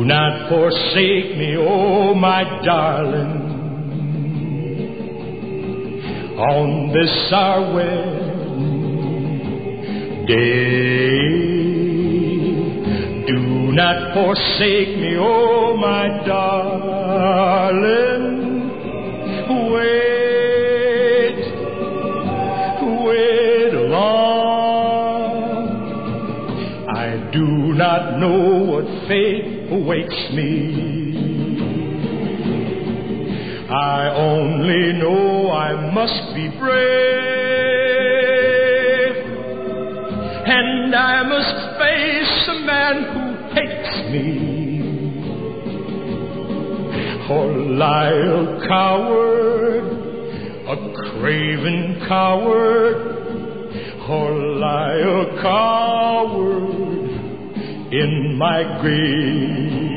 not forsake me, oh my darling, on this our wedding day. Do not forsake me, oh my darling. Wait long. I do not know what fate awaits me. I only know I must be brave, and I must face a man who hates me, or lie a coward, a craven coward, or lie a coward in my grave.